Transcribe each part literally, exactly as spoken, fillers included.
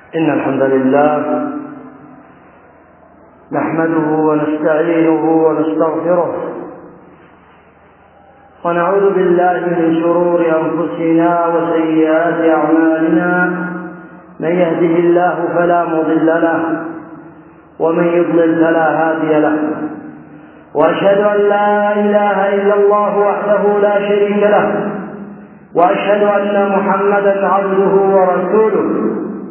إن الحمد لله نحمده ونستعينه ونستغفره ونعوذ بالله من شرور أنفسنا وسيئات أعمالنا. من يهده الله فلا مضل له ومن يضلل فلا هادي له، وأشهد أن لا إله إلا الله وحده لا شريك له، وأشهد أن محمدا عبده ورسوله.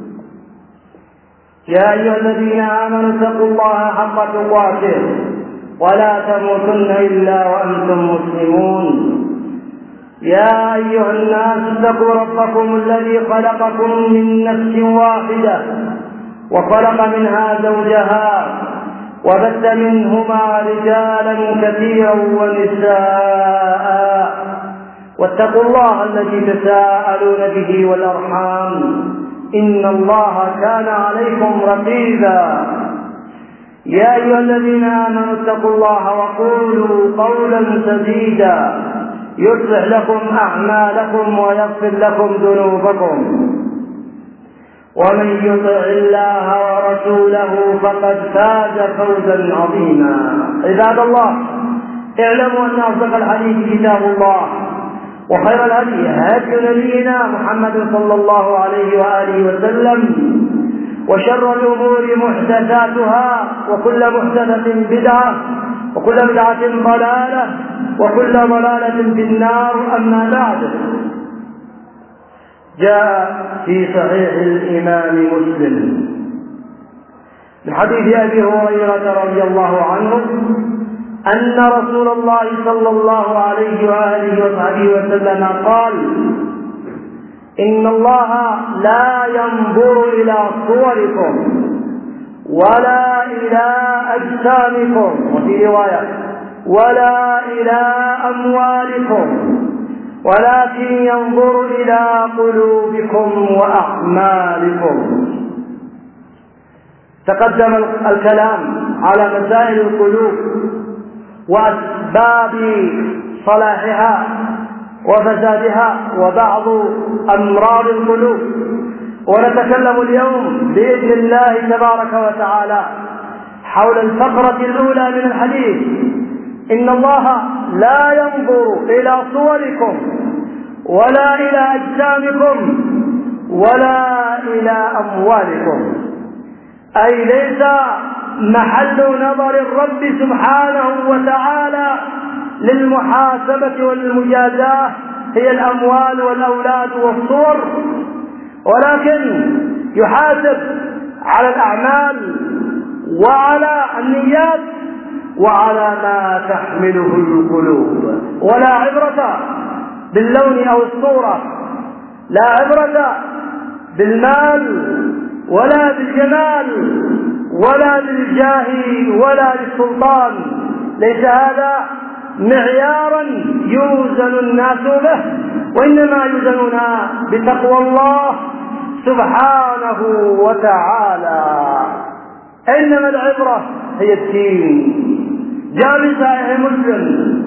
يا أيها الذين آمنوا اتقوا الله حق تقاته ولا تموتن إلا وأنتم مسلمون. يا أيها الناس اتقوا ربكم الذي خلقكم من نفس واحدة وخلق منها زوجها وبث منهما رجالا كثيرا ونساء، واتقوا الله الذي تساءلون به والأرحام إن الله كان عليكم رقيبا. يا أيها الذين آمنوا اتقوا الله وقولوا قولا سديدا يصلح لكم أعمالكم ويغفر لكم ذنوبكم، ومن يطع الله ورسوله فقد فاز فوزا عظيما. عباد الله، اعلموا أن أصدق الحديث كتاب الله، وخير الهدي هدي نبينا محمد صلى الله عليه وآله وسلم، وشر الأمور محدثاتها، وكل محدثة بدعة، وكل بدعة ضلالة، وكل ضلالة في النار. أما بعد، جاء في صحيح الإمام مسلم من حديث أبي هريرة رضي الله عنه أن رسول الله صلى الله عليه وآله وصحبه وسلم قال: إن الله لا ينظر إلى صوركم ولا إلى أجسامكم، وفي رواية ولا إلى أموالكم، ولكن ينظر إلى قلوبكم وأعمالكم. تقدم الكلام على مسائل القلوب وأسباب صلاحها وفسادها وبعض أمراض القلوب، ونتكلم اليوم بإذن الله تبارك وتعالى حول الفقرة الأولى من الحديث: إن الله لا ينظر إلى صوركم ولا إلى أجسامكم ولا إلى أموالكم، أي ليس محل نظر الرب سبحانه وتعالى للمحاسبة والمجازاة هي الأموال والأولاد والصور، ولكن يحاسب على الأعمال وعلى النيات وعلى ما تحمله القلوب. ولا عبرة باللون أو الصورة، لا عبرة بالمال ولا بالجمال ولا بالجاه ولا بالسلطان، ليس هذا معيارا يوزن الناس به، وإنما يوزنون بتقوى الله سبحانه وتعالى. إنما العبرة هي الدين. جاء في صحيح مسلم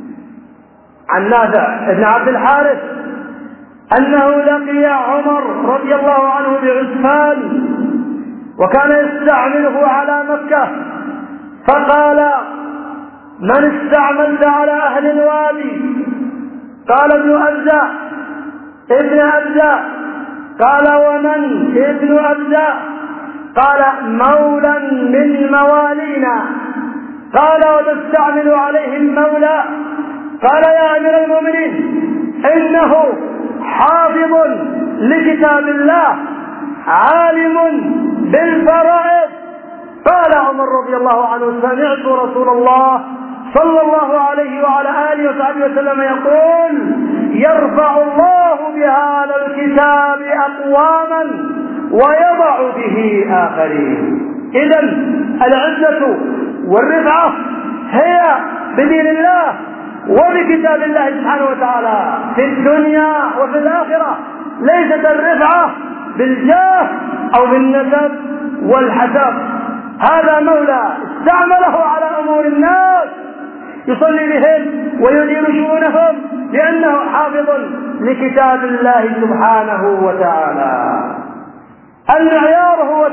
عن نافع بن عبد الحارث أنه لقي عمر رضي الله عنه بعسفان، وكان يستعمله على مكة، فقال: من استعملت على أهل الوادي؟ قال: ابن أبزة. ابن أبزة. قال: ومن ابن أبزة؟ قال: مولا من موالينا. قال: وتستعمل عليهم مولى؟ قال: يا أمير المؤمنين، إنه حافظ لكتاب الله عالم بالفرائض. قال عمر رضي الله عنه: سمعت رسول الله صلى الله عليه وعلى آله وصحبه وسلم يقول: يرفع الله بهذا الكتاب أقواما ويضع به آخرين. إذن العزة والرفعة هي بدين الله وبكتاب الله سبحانه وتعالى في الدنيا وفي الآخرة، ليست الرفعة بالجاه أو بالنسب والحسب. هذا مولى استعمله على أمور الناس يصلي بهم ويدير شؤونهم لأنه حافظ لكتاب الله سبحانه وتعالى. المعيار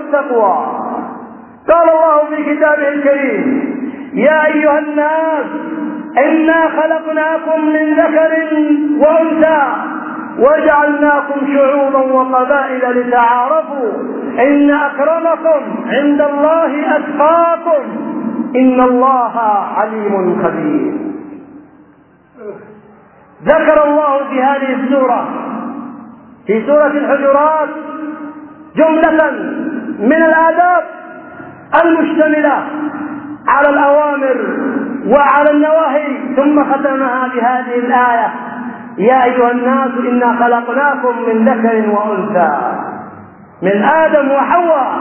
والتقوى. قال الله في كتابه الكريم: يا أيها الناس إنا خلقناكم من ذكر وأنثى وجعلناكم شعوبا وقبائل لتعارفوا إن أكرمكم عند الله أتقاكم إن الله عليم خبير. ذكر الله في هذه السورة في سورة الحجرات جملة من الآداب المشتملة على الأوامر وعلى النواهي، ثم ختمها بهذه الآية: يا أيها الناس إنا خلقناكم من ذكر وأنثى، من آدم وحواء،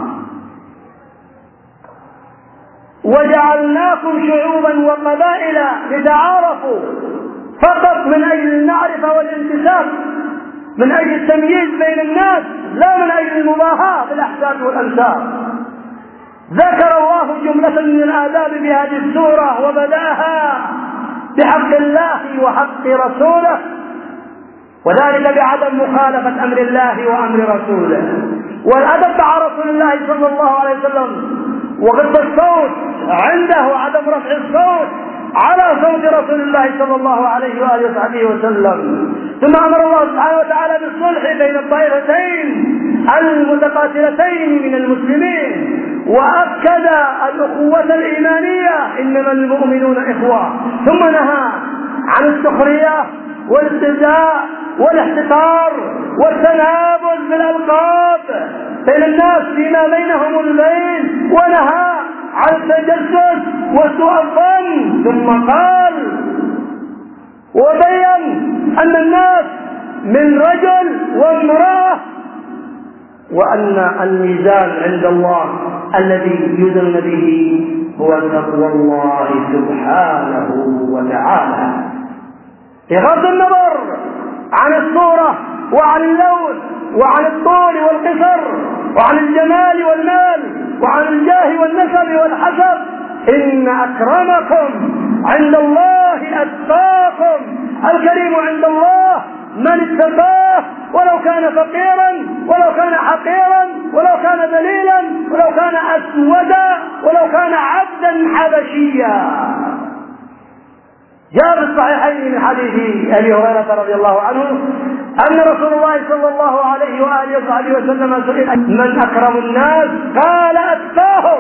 وجعلناكم شعوبا وقبائل لتعارفوا، فقط من أجل المعرفة والانتساب، من أجل التمييز بين الناس، لا من أجل المباهاة بالأحساب والأنساب. ذكر الله جملة من الآداب بهذه السورة وبدأها بحق الله وحق رسوله، وذلك بعدم مخالفة أمر الله وأمر رسوله، والأدب مع رسول الله صلى الله عليه وسلم وغض الصوت عنده، عدم رفع الصوت على صوت رسول الله صلى الله عليه وآله وصحبه وسلم. ثم أمر الله سبحانه وتعالى بالصلح بين الطائفتين المتقاتلتين من المسلمين، وأكد الأخوة الإيمانية: إنما المؤمنون إخوة. ثم نهى عن السخرية والاستهزاء والاحتقار والتنابز بالألقاب بين الناس فيما بينهم البين، ونهى عن التجسس وسوء الظن. ثم قال وبين أن الناس من رجل وامرأة، وأن الميزان عند الله الذي يزن به هو تقوى الله سبحانه وتعالى. بغض النظر عن الصورة وعن اللون وعن الطول والقصر وعن الجمال والمال وعن الجاه والنسب والحسب، إن أكرمكم عند الله أتقاكم. الكريم عند الله من اتقاه، ولو كان فقيرا ولو كان حقيرا ولو كان ذليلا ولو كان أسودا ولو كان عبدا حبشيا. جاء في الصحيحين من حديث أبي هريرة رضي الله عنه أن رسول الله صلى الله عليه وآله وصحبه وسلم سئل: من أكرم الناس؟ قال: أتقاهم.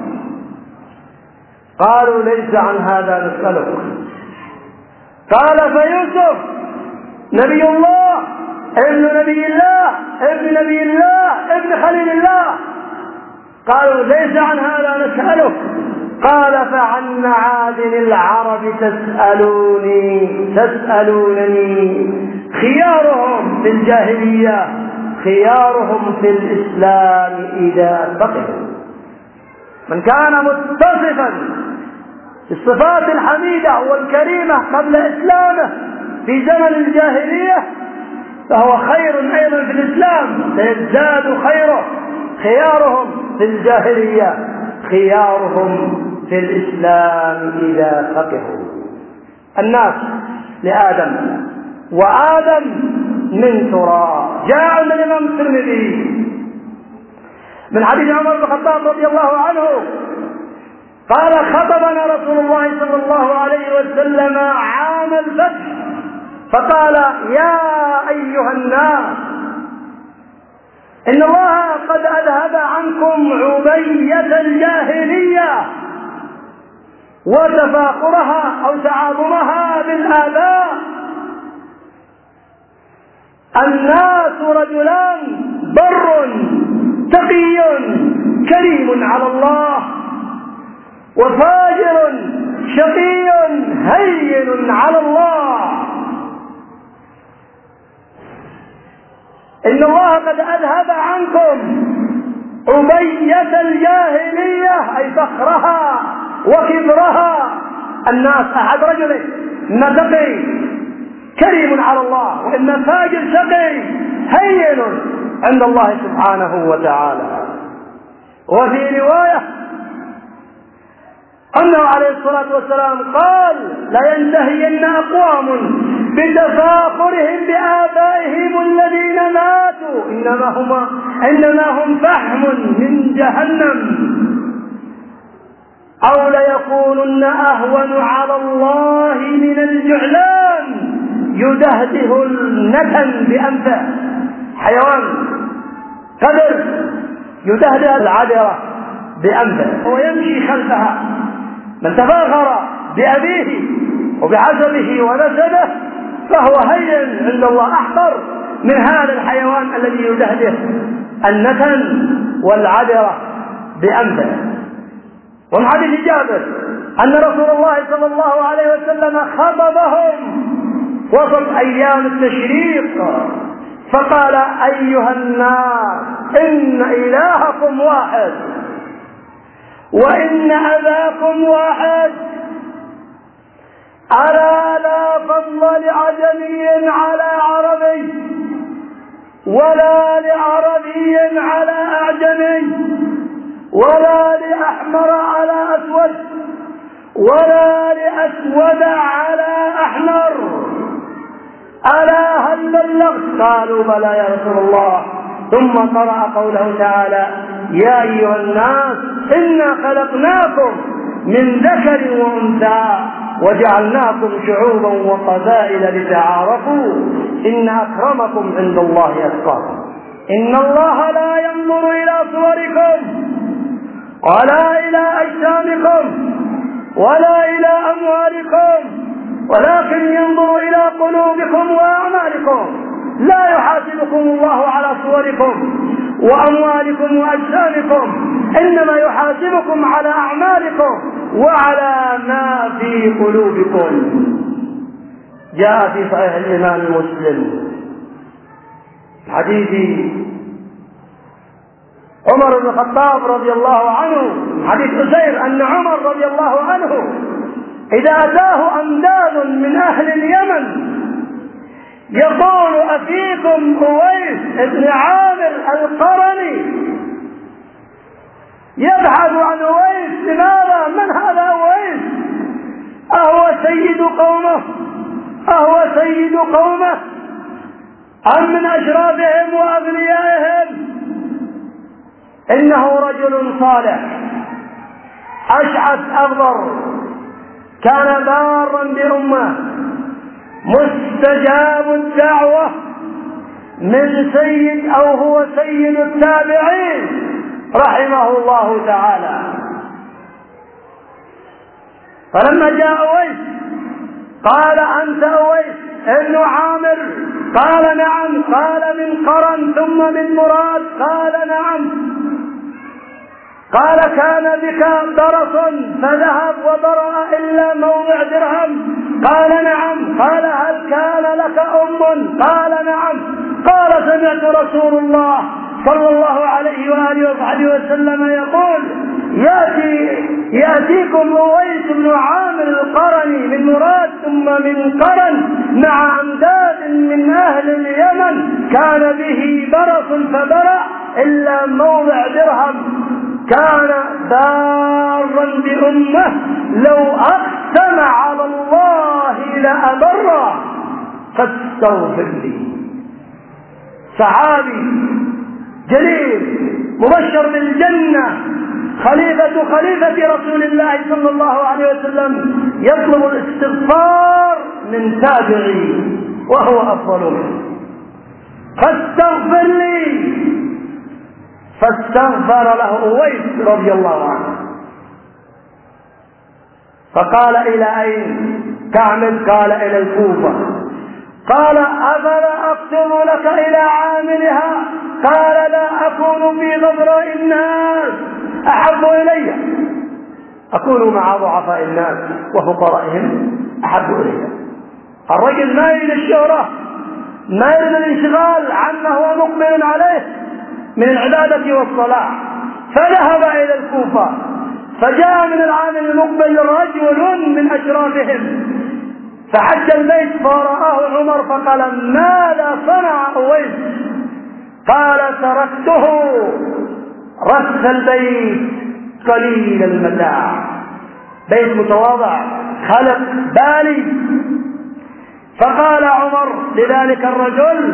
قالوا: ليس عن هذا نسألك. قال: فيوسف نبي الله ابن نبي الله ابن نبي الله ابن خليل الله. قالوا: ليس عن هذا نسألك. قال: فعن معادن العرب تسألوني تسألونني خيارهم في الجاهلية خيارهم في الإسلام إذا فقهوا. من كان متصفا بالصفات الحميدة والكريمة قبل إسلامه في زمن الجاهلية فهو خير أيضا في الإسلام، سيزداد خيره. خيارهم في الجاهلية خيارهم في الإسلام إذا فقهوا. الناس لآدم وآدم من تراب. جاء عند الإمام الترمذي من حديث عمر بن الخطاب رضي الله عنه قال: خطبنا رسول الله صلى الله عليه وسلم عام الفتح فقال: يا أيها الناس إن الله قد أذهب عنكم عبية الجاهلية وتفاخرها أو تعاظمها بالآباء. الناس رجلان: بر تقي كريم على الله، وفاجر شقي هين على الله. إن الله قد أذهب عنكم عبية الجاهلية أي فخرها وكبرها. الناس أحد رجلين: إما تقي كريم على الله، وإما فاجر شقي هين عند الله سبحانه وتعالى. وفي رواية أنه عليه الصلاة والسلام قال: لا ينتهين أقوام بتفاخرهم بآبائهم الذين ماتوا إنما هم إنما هم فحم من جهنم أو ليكونن أهون على الله من الجعلان يدهده النتن بأنفه. حيوان قدر يدهده العذرة بأنفه ويمشي خلفها. من تفاخر بأبيه وبعزبه ونسبه فهو هين عند الله أحقر من هذا الحيوان الذي يدهده النتن والعذرة بأنفه. ومن حديث جابر أن رسول الله صلى الله عليه وسلم خطبهم وسط أيام التشريق فقال: أيها الناس، إن إلهكم واحد وإن أباكم واحد، ألا لا فضل لعجمي على عربي ولا لعربي على أعجمي ولا لأحمر على أسود ولا لأسود على أحمر، ألا هل بلغت؟ قالوا: بلى يا رسول الله. ثم قرأ قوله تعالى: يا أيها الناس إنا خلقناكم من ذكر وأنثى وجعلناكم شعوبا وقبائل لتعارفوا إن أكرمكم عند الله أتقاكم إن الله لا ينظر إلى صوركم ولا إلى أجسامكم ولا إلى أموالكم ولكن ينظر إلى قلوبكم وأعمالكم. لا يحاسبكم الله على صوركم وأموالكم وأجسامكم، إنما يحاسبكم على أعمالكم وعلى ما في قلوبكم. جاء في صحيح الإمام مسلم حديث عمر بن الخطاب رضي الله عنه، حديث عزير أن عمر رضي الله عنه إذا أتاه أمداد من أهل اليمن يقول: أفيكم أويس بن عامر القرني. يبحث عن أويس، لماذا؟ من هذا أويس؟ أهو سيد قومه؟ أهو سيد قومه أم من أشرافهم وأغنيائهم؟ إنه رجل صالح أشعث أغبر، كان بارا بأمه، مستجاب الدعوة، من سيد أو هو سيد التابعين رحمه الله تعالى. فلما جاء أويس قال: أنت أويس ابن عامر؟ قال: نعم. قال: من قرن ثم من مراد؟ قال: نعم. قال: كان بك برص فذهب وبرأ إلا موضع درهم؟ قال: نعم. قال: هل كان لك أم؟ قال: نعم. قال: سمعت رسول الله صلى الله عليه وآله وصحبه وسلم يقول: يأتي يأتيكم أويس بن عامر القرني من مراد ثم من قرن مع أمداد من أهل اليمن، كان به برص فبرأ إلا موضع درهم، كان بارا بأمه، لو أقسم على الله لأبره، فاستغفر لي. صحابي جليل مبشر بالجنة، خليفة خليفة رسول الله صلى الله عليه وسلم، يطلب الاستغفار من تابعي وهو أفضل منه. فاستغفر لي. فاستغفر له أويس رضي الله عنه. فقال: إلى أين تعمل؟ قال: إلى الكوفة. قال: أفلا أكتب لك إلى عاملها؟ قال: لا، أكون في غبراء الناس أحب إلي، أكون مع ضعفاء الناس وفقرائهم أحب إلي. الرجل ما يريد الشهرة، ما يريد الانشغال عما هو مقبل عليه من العبادة والصلاة، فذهب إلى الكوفة. فجاء من العام المقبل رجل من أشرافهم فحج البيت فرآه عمر فقال: ماذا صنع أويس؟ قال: تركته رث البيت قليل المتاع، بيت متواضع خلق بالي. فقال عمر لذلك الرجل: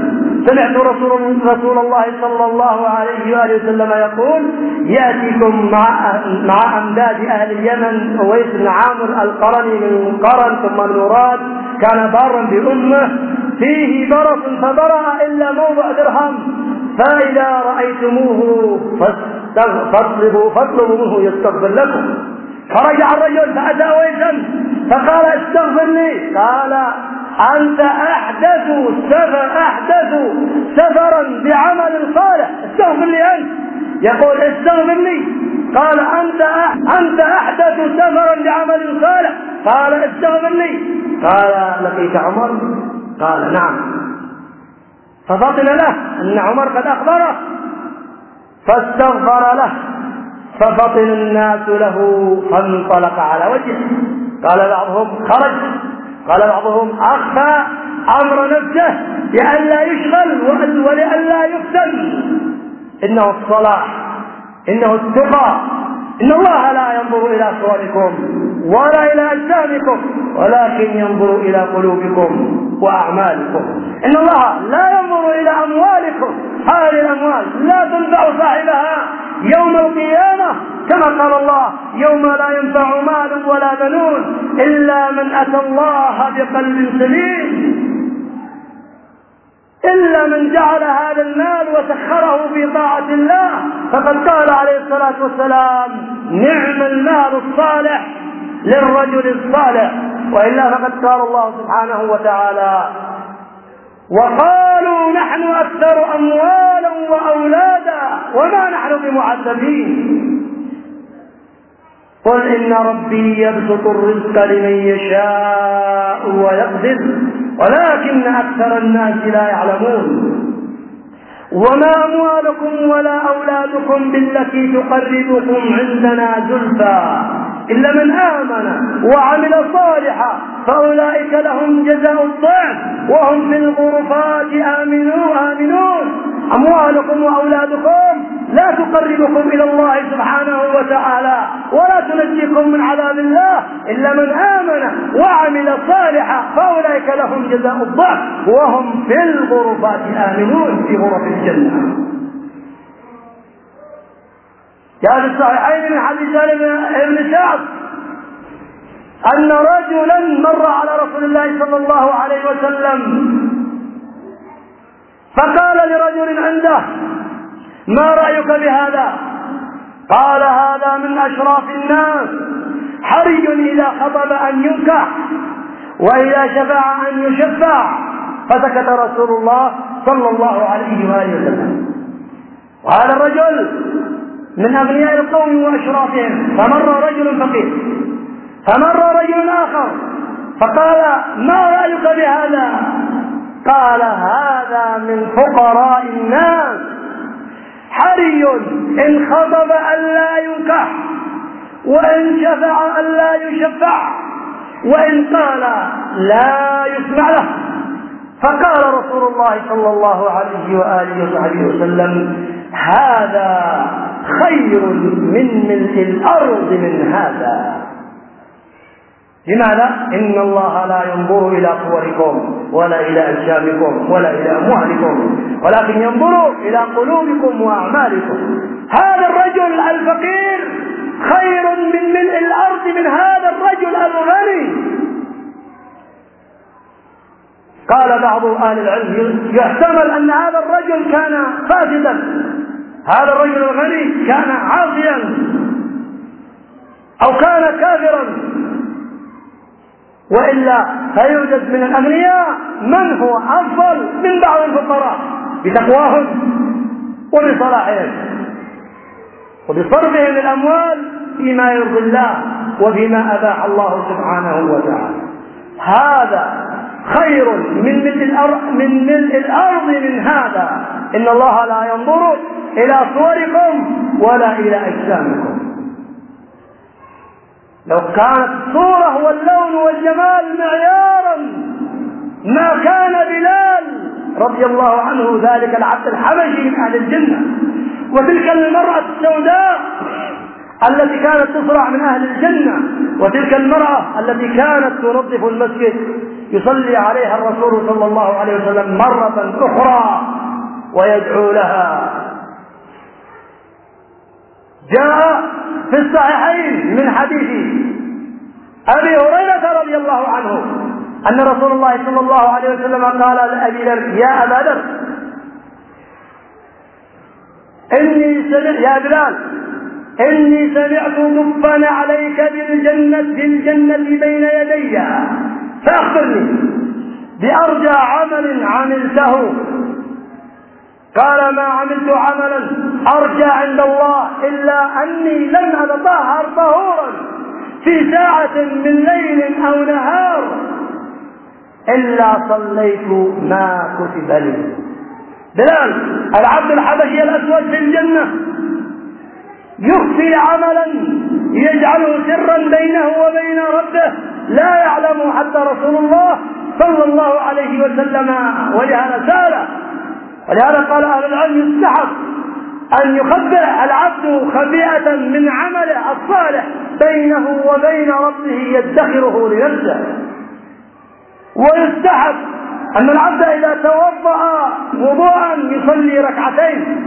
سمعت رسول, رسول الله صلى الله عليه وآله وسلم يقول: يأتيكم مع, مع أمداد أهل اليمن أويس بن عامر القرني من قرن ثم المراد، كان بارا بأمه فيه برص فبرأ إلا موضع درهم، فإذا رأيتموه فاطلبوا فاطلبوا منه يستغفر لكم. فرجع الرجل فأتى أويسا فقال: استغفر لي. قال: أنت أحدث سفر أحدث سفرا بعمل صالح، استغفر لي أنت. يقول: استغفر لي. قال: أنت أنت أحدث سفرا بعمل صالح. قال: استغفر لي. قال: لقيت عمر؟ قال: نعم. ففطن له أن عمر قد أخبره فاستغفر له، ففطن الناس له فانطلق على وجهه. قال بعضهم: خرج. قال بعضهم: أخفى أمر نفسه لئلا يشغل ولئلا يفتن. إنه الصلاح، إنه التقى. إن الله لا ينظر إلى صوركم ولا إلى أجسامكم ولكن ينظر إلى قلوبكم وأعمالكم. إن الله لا ينظر إلى أموالكم، هذه الأموال لا تنفع صاحبها يوم القيامة، كما قال الله: يوم لا ينفع مال ولا بنون إلا من أتى الله بقلب سليم. إلا من جعل هذا المال وسخره في طاعة الله، فقد قال عليه الصلاة والسلام: نعم المال الصالح للرجل الصالح. وإلا فقد قال الله سبحانه وتعالى: وقالوا نحن أكثر أموالا وأولادا وما نحن بمعذبين. قل إن ربي يبسط الرزق لمن يشاء ويقدر ولكن أكثر الناس لا يعلمون. وما أموالكم ولا أولادكم بالتي تقربكم عندنا زلفى إلا من آمن وعمل صالحا فأولئك لهم جزاء الضعف وهم في الغرفات آمنون آمنون. أموالكم وأولادكم لا تقربكم إلى الله سبحانه وتعالى ولا تنجيكم من عذاب الله إلا من آمن وعمل صالحا فأولئك لهم جزاء الضعف وهم في الغرفات آمنون، في غرف الجنة. جاء في الصحيحين من حديث ابن سعد أن رجلا مر على رسول الله صلى الله عليه وسلم فقال لرجل عنده: ما رأيك بهذا؟ قال: هذا من أشراف الناس، حري إذا خطب أن ينكح وإذا شفع أن يشفع. فسكت رسول الله صلى الله عليه وآله وسلم. وهذا الرجل من أغنياء القوم وأشرافهم. فمر رجل فقير، فمر رجل آخر فقال: ما رأيك بهذا؟ قال: هذا من فقراء الناس، حري إن خطب ألا ينكح وإن شفع ألا يشفع وإن قال لا يسمع له. فقال رسول الله صلى الله عليه وآله وصحبه وسلم: هذا خير من ملء الأرض من هذا. لماذا؟ إن الله لا ينظر إلى صوركم ولا إلى أجسامكم ولا إلى أموالكم ولكن ينظر إلى قلوبكم وأعمالكم. هذا الرجل الفقير خير من ملء الأرض من هذا الرجل الغني. قال بعض أهل العلم: يحتمل أن هذا الرجل كان فاسدا، هذا الرجل الغني كان عاصيا أو كان كافرا، وإلا فيوجد من الأغنياء من هو أفضل من بعض الفقراء بتقواهم وبصلاحهم وبصرفهم الأموال فيما يرضي الله وفيما أباح الله سبحانه وتعالى. هذا خير من ملء الأرض من ملء الأرض من هذا. إن الله لا ينظر إلى صوركم ولا إلى أجسامكم. لو كانت الصورة واللون والجمال معيارا ما كان بلال رضي الله عنه ذلك العبد الحبشي من أهل الجنة، وتلك المرأة السوداء التي كانت تصرع من أهل الجنة، وتلك المرأة التي كانت تنظف المسجد يصلي عليها الرسول صلى الله عليه وسلم مرة أخرى ويدعو لها. جاء في الصحيحين من حديث أبي هريرة رضي الله عنه أن رسول الله صلى الله عليه وسلم قال لأبي ذر: يا أبا ذر، إني سمعت يا بلال إني سمعت ضفا عليك بالجنة بالجنة بين يدي، فأخبرني بأرجى عمل عملته. قال: ما عملت عملا أرجى عند الله إلا أني لم أتطهر طهورا في ساعة من ليل أو نهار إلا صليت ما كتب لي. بلال العبد الحبشي الأسود في الجنة يخفي عملا يجعله سرا بينه وبين ربه لا يعلم حتى رسول الله صلى الله عليه وسلم، ولهذا سأل ولهذا قال أهل العلم: يستحب أن يخبئ العبد خبيئة من عمله الصالح بينه وبين ربه يدخره لنفسه. ويستحب أن العبد إذا توضأ وضوءا يصلي ركعتين.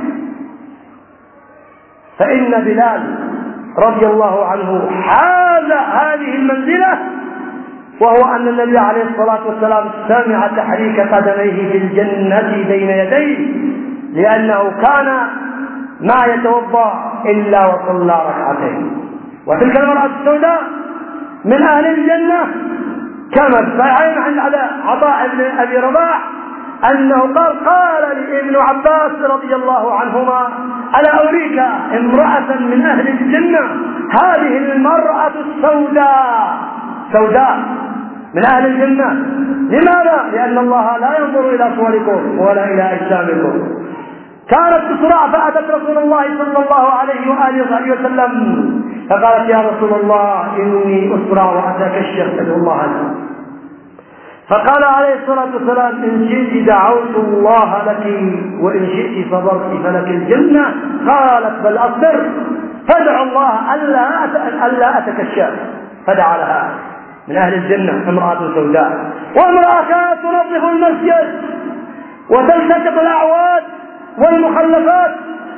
فإن بلال رضي الله عنه حاز هذه المنزلة، وهو أن النبي عليه الصلاة والسلام سمع تحريك قدميه في الجنة بين يديه، لأنه كان ما يتوضأ إلا وصلى ركعتين. وتلك المرأة السوداء من أهل الجنة كما الصحيحين عند عطاء بن أبي رباح أنه قال: قال لابن عباس رضي الله عنهما: ألا أريك امرأة من أهل الجنة؟ هذه المرأة السوداء سوداء من أهل الجنة. لماذا؟ لأن الله لا ينظر إلى صوركم ولا إلى أجسامكم. كانت تسرع فأتت رسول الله صلى الله عليه وآله وسلم فقالت: يا رسول الله إني أسرع وأتكشف، أدعو الله لي. فقال عليه الصلاة والسلام: إن شئت دعوت الله لك وإن شئت صبرت فلك الجنة. قالت: بل أصبر، فادعو الله ألا أتكشف. فدعا لها من أهل الجنة امرأة سوداء. وامرأة كانت تنظف المسجد وتلتقط الأعواد والمخلفات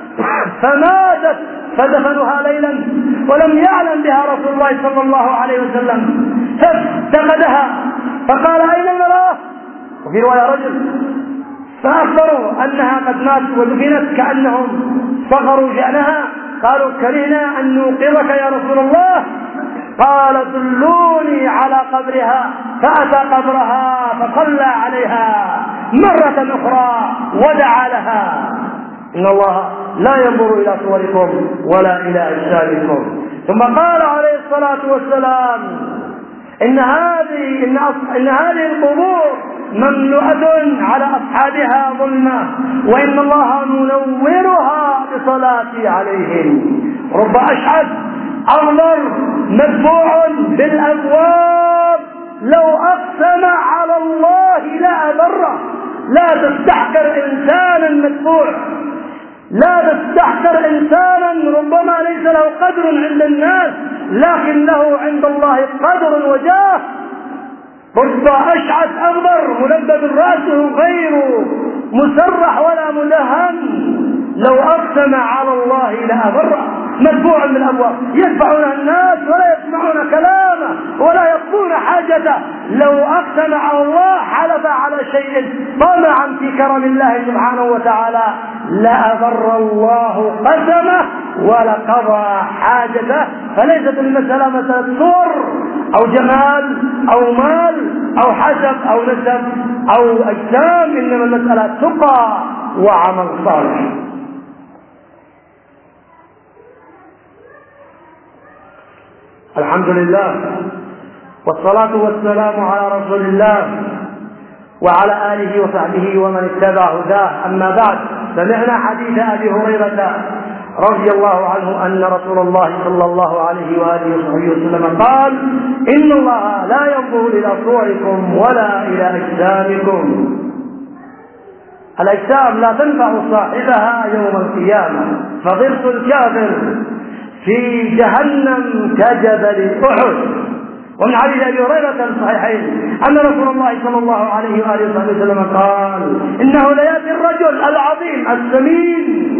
فماتت فدفنها ليلا ولم يعلم بها رسول الله صلى الله عليه وسلم، فافتقدها فقال: أين المرأة؟ وفي رواية رجل. فأخبروا أنها قد ماتت ودفنت كأنهم صغروا شأنها. قالوا: كرهنا أن نوقظك يا رسول الله. قال: دلوني على قبرها. فأتى قبرها فصلى عليها مرة أخرى ودعا لها. إن الله لا ينظر إلى صوركم ولا إلى أجسامكم. ثم قال عليه الصلاة والسلام: إن هذه إن, إن هذه القبور مملوءة على أصحابها ظلمة، وإن الله منورها بصلاتي عليهم. رب أشعث أغبر مدفوع بالأبواب لو أقسم على الله لأبره. لا تستحقر إنسانا مدفوع، لا تستحقر إنسانا ربما ليس له قدر عند الناس لكن له عند الله قدر وجاه. رب أشعث أغبر ملبد رأسه غير مسرح ولا مدهن لو أقسم على الله لأبره. مدفوع من الأبواب، يدفعون الناس ولا يسمعون كلامه ولا يقضون حاجته. لو أقسم على الله حلف على شيء طمعا في كرم الله سبحانه وتعالى لأبر الله قسمه ولقضى حاجته. فليست المسألة مسألة صور أو جمال أو مال أو حسب أو نسب أو أجسام، إنما المسألة تقى وعمل صالح. الحمد لله والصلاة والسلام على رسول الله وعلى آله وصحبه ومن اتبع هداه. أما بعد، سمعنا حديث أبي هريرة رضي الله عنه أن رسول الله صلى الله عليه وآله وصحبه وسلم قال: إن الله لا ينظر إلى صوركم ولا إلى أجسامكم. الأجسام لا تنفع صاحبها يوم القيامة، فضرس الكافر في جهنم كجبل أحد ومن حديث أبي هريرة الصحيحين أن رسول الله صلى الله عليه وآله وسلم قال: إنه ليأتي الرجل العظيم السمين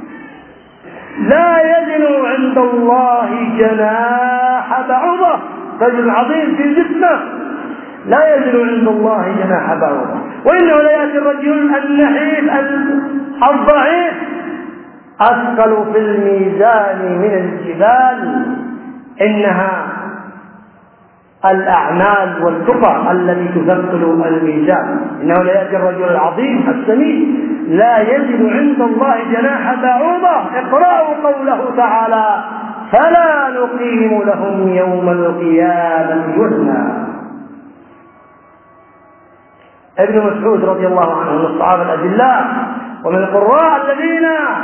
لا يزن عند الله جناح بعوضة. رجل عظيم في جسمه لا يزن عند الله جناح بعوضة. وإنه ليأتي الرجل النحيف الضعيف أثقل في الميزان من الجبال. إنها الأعمال والتقى التي تثقل الميزان. إنه ليأتي الرجل العظيم السمين لا يزن عند الله جناح بعوضة. اقرأوا قوله تعالى: فلا نقيم لهم يوم القيامة وزنا. ابن مسعود رضي الله عنه من الصحابة الأجلاء ومن القراء الذين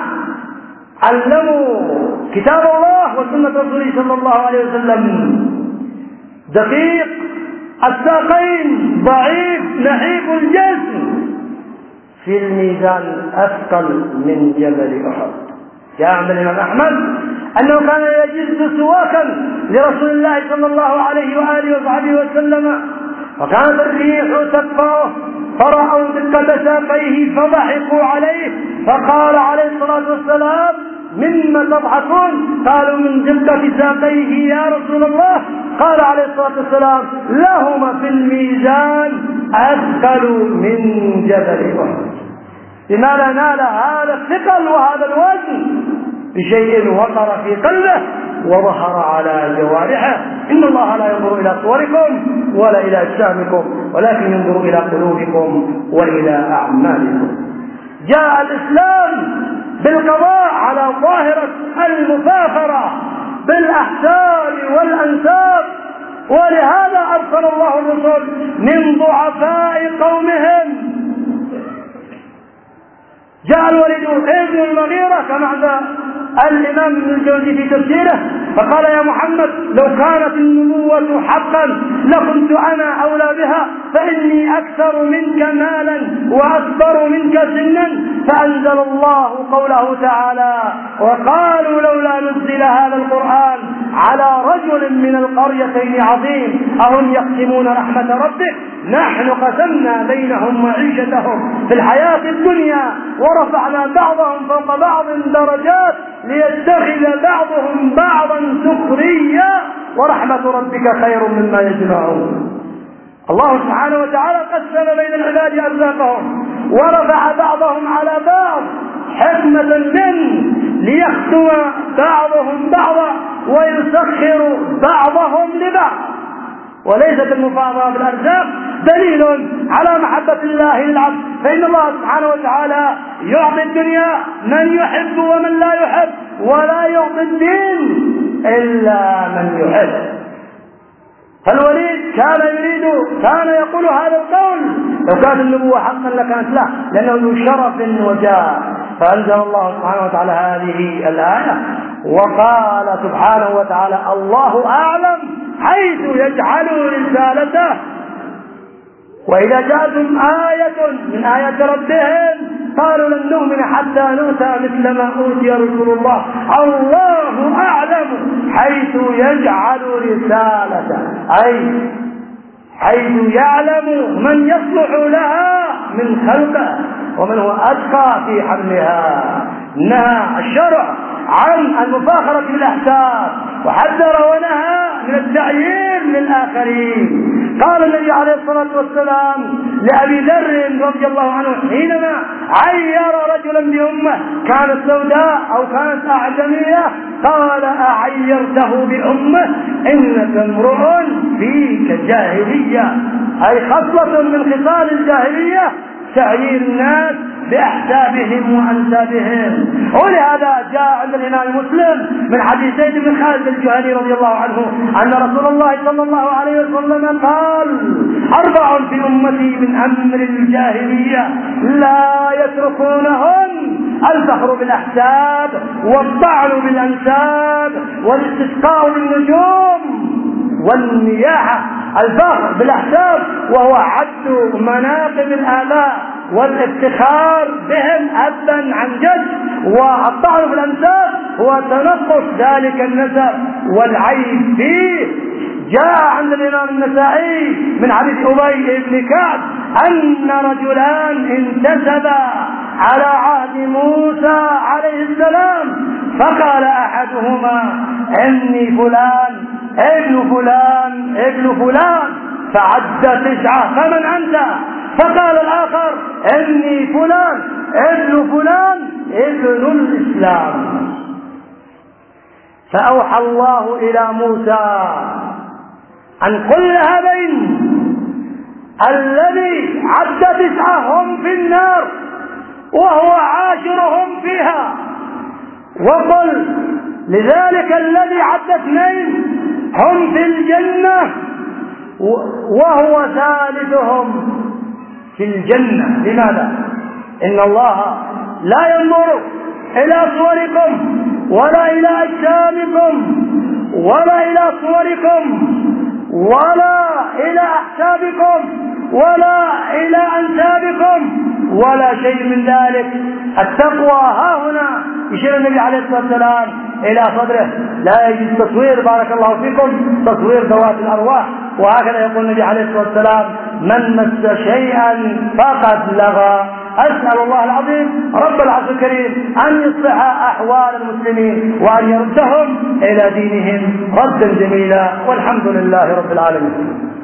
علموا كتاب الله وسنة رسوله صلى الله عليه وسلم، دقيق الساقين ضعيف نحيف الجسم، في الميزان أثقل من جبل أحد. جاء عند الإمام أحمد أنه كان يجز سواكا لرسول الله صلى الله عليه وآله وصحبه وسلم، وكانت الريح تدفعه فرأوا دقة ساقيه فضحكوا عليه، فقال عليه الصلاة والسلام: مما تضحكون؟ قالوا: من دقة ساقيه يا رسول الله. قال عليه الصلاة والسلام: لهما في الميزان أثقل من جبل أحد. لماذا نال هذا الثقل وهذا الوزن؟ بشيء وقر في قلبه وظهر على جوارحه. إن الله لا ينظر إلى صوركم ولا إلى أجسامكم ولكن ينظر إلى قلوبكم وإلى أعمالكم. جاء الإسلام بالقضاء على ظاهرة المفاخرة بالأحساب والأنساب، ولهذا أرسل الله الرسل من ضعفاء قومهم. جاء الوليد ابن المغيرة كما عند الإمام ابن الجوزي في تفسيره فقال: يا محمد لو كانت النبوة حقا لكنت أنا أولى بها، فإني أكثر منك مالا وأكبر منك سنا. فأنزل الله قوله تعالى: وقالوا لولا نزل هذا القرآن على رجل من القريتين عظيم أهم يقسمون رحمة ربك نحن قسمنا بينهم معيشتهم في الحياة الدنيا ورفعنا بعضهم فوق بعض درجات ليتخذ بعضهم بعضا سخريا ورحمة ربك خير مما يجمعون. الله سبحانه وتعالى قسم بين العباد أرزاقهم ورفع بعضهم على بعض حكمة منه ليختم بعضهم بعضا ويسخر بعضهم لبعض. وليست المفاضلة بالأرزاق دليل على محبة الله للعبد، فإن الله سبحانه وتعالى يعطي الدنيا من يحب ومن لا يحب، ولا يعطي الدين إلا من يحب. فالوليد كان يريد كان يقول هذا القول لو كانت النبوة حقا لكانت له، لأنه ذو شرف وجاه. فأنزل الله سبحانه وتعالى هذه الآية وقال سبحانه وتعالى: الله أعلم حيث يجعل رسالته. وإذا جاءتهم آية من آيات ربهم قالوا لن نؤمن حتى نؤتى مثل ما أوتي رسول الله. الله أعلم حيث يجعل رسالته، أي حيث يعلم من يصلح لها من خلقه ومن هو أتقى في حملها. نهى الشرع عن المفاخرة بالأحساب وحذر ونهى من التعيير للآخرين. قال النبي عليه الصلاة والسلام لأبي ذر رضي الله عنه حينما عير رجلا بأمه كانت سوداء أو كانت أعجمية قال: أعيرته بأمه إنك امرؤ فيك جاهلية، أي خصلة من خصال الجاهلية تعيير الناس بأحسابهم وأنسابهم. ولهذا جاء عند الإمام مسلم من حديث زيد بن خالد الجهني رضي الله عنه أن رسول الله صلى الله عليه وسلم قال: أربع في أمتي من أمر الجاهلية لا يتركونهن: الفخر بالأحساب والطعن بالأنساب والاستسقاء بالنجوم والنياحة. الفخر بالأحساب وهو عد مناقب الآباء والافتخار بهم أبا عن جد، والطعن بالأنساب هو تنقص ذلك النسب والعيب فيه جاء عند الإمام النسائي من حديث أبي بن كعب أن رجلان انتسبا على عهد موسى عليه السلام، فقال أحدهما إني فلان ابن فلان ابن فلان، فعد تسعة، فمن أنت؟ فقال الآخر إني فلان ابن فلان ابن الإسلام. فأوحى الله إلى موسى أن قل هذين الذي عد تسعة هم في النار وهو عاشرهم فيها، وقل لذلك الذي عد اثنين هم في الجنة وهو ثالثهم في الجنة. لماذا؟ إن الله لا ينظر إلى صوركم ولا إلى أجسامكم ولا إلى صوركم ولا إلى أحسابكم ولا إلى أنسابكم ولا شيء من ذلك. التقوى ها هنا يشير النبي عليه الصلاة والسلام إلى صدره، لا يجوز تصوير بارك الله فيكم تصوير ذوات الأرواح. وهكذا يقول النبي عليه الصلاة والسلام من مس شيئا فقد لغى. أسأل الله العظيم رب العرش الكريم أن يصلح أحوال المسلمين وأن يردهم إلى دينهم ردا جميلا، والحمد لله رب العالمين.